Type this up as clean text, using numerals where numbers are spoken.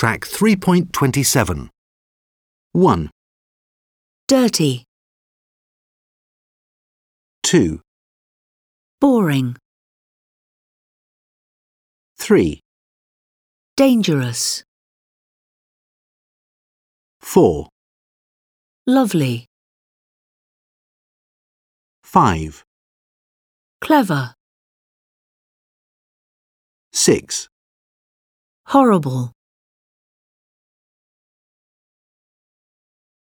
track 3.27. 1, dirty, 2, boring, 3, dangerous, 4, lovely, 5, clever, 6, horrible.